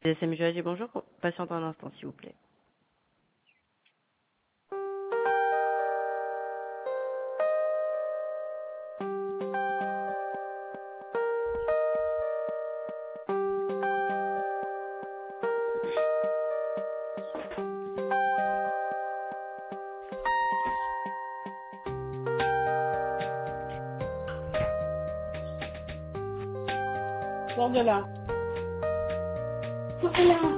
DSM Juradi, bonjour. Patiente un instant, s'il vous plaît. Sors de là. Sors de là.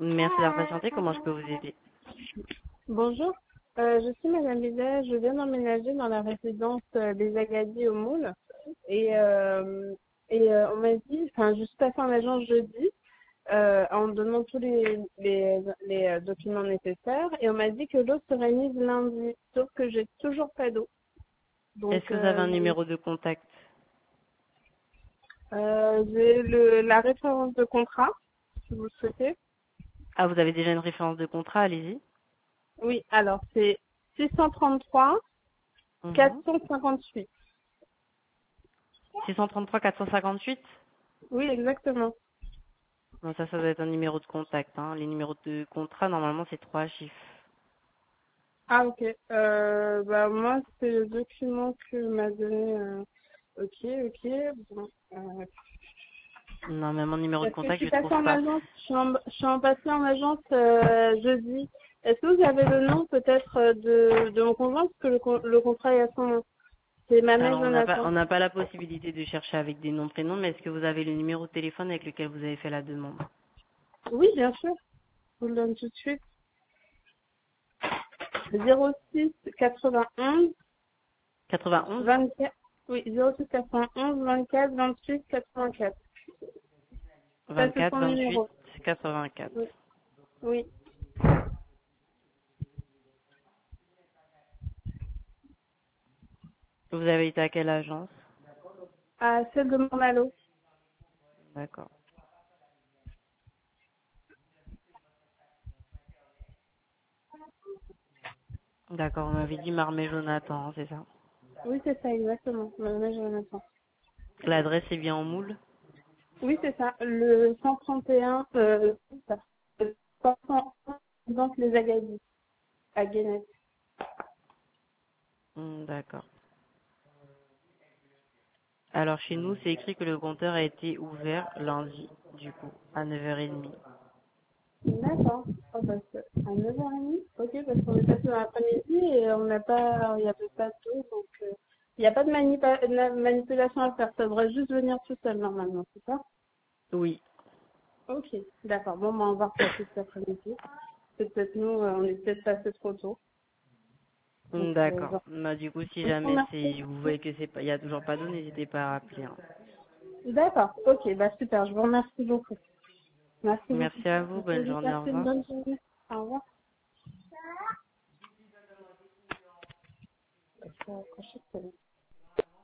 Merci d'avoir patienté. Comment je peux vous aider? Bonjour, je suis Madame Bidet, je viens d'emménager dans la résidence des Agadir au Moule et on m'a dit, enfin je suis passée en agence jeudi en donnant tous les documents nécessaires et on m'a dit que l'eau serait mise lundi, sauf que j'ai toujours pas d'eau. Donc Est-ce que vous avez un numéro de contact? j'ai la référence de contrat, si vous le souhaitez. Ah, vous avez déjà une référence de contrat, allez-y. Oui, alors c'est 633 Mhm. 458. 633 458? Oui, exactement. Non, ça doit être un numéro de contact. Hein. Les numéros de contrat, normalement, c'est 3 chiffres. Ah, ok. Bah, moi, c'est le document que m'a donné. Ok. Bon, Non, mais mon numéro de parce que je contact, je suis le passée trouve en pas. agence, je suis passée en agence jeudi. Est-ce que vous avez le nom peut-être de mon conjoint parce que le contrat est à son nom. C'est Mamé Alors, Jonathan. on n'a pas la possibilité de chercher avec des noms prénoms, mais est-ce que vous avez le numéro de téléphone avec lequel vous avez fait la demande? Oui, bien sûr. Je vous le donne tout de suite. 06 91 91 24. Oui, 06 91 24 28 84. Ça, c'est 24 son 28 numéro. 84. Oui. Oui. Vous avez été à quelle agence? À celle de Montmalo. D'accord. D'accord, vous m'avez dit Marmé Jonathan, hein, c'est ça? Oui, c'est ça, exactement. Madame Jonathan. L'adresse est bien en moule? Oui, c'est ça. Le 131, c'est ça. Le 501, donc les Agadis, à Guénette. D'accord. Alors chez nous, c'est écrit que le compteur a été ouvert lundi, du coup, à 9h30. D'accord. Oh, bah, c'est à 9h30. Ok, parce qu'on est passé dans l'après-midi et on n'a pas, il n'y avait pas d'eau, donc il n'y a pas de manipulation à faire. Ça devrait juste venir tout seul normalement, c'est ça? Oui. Ok, d'accord. Bon, bah, on va repasser cet après-midi. C'est peut-être nous, on est peut-être passé trop tôt. Donc, D'accord. Bah, du coup, si je vous jamais remercie. vous voyez que c'est pas, il y a toujours pas d'eau, n'hésitez pas à rappeler. Hein. D'accord, ok, bah super, je vous remercie beaucoup. Merci beaucoup. Merci à vous, Je bonne vous journée, au souhaite une revoir. bonne journée. Au revoir. Je vais accrocher, c'est bon.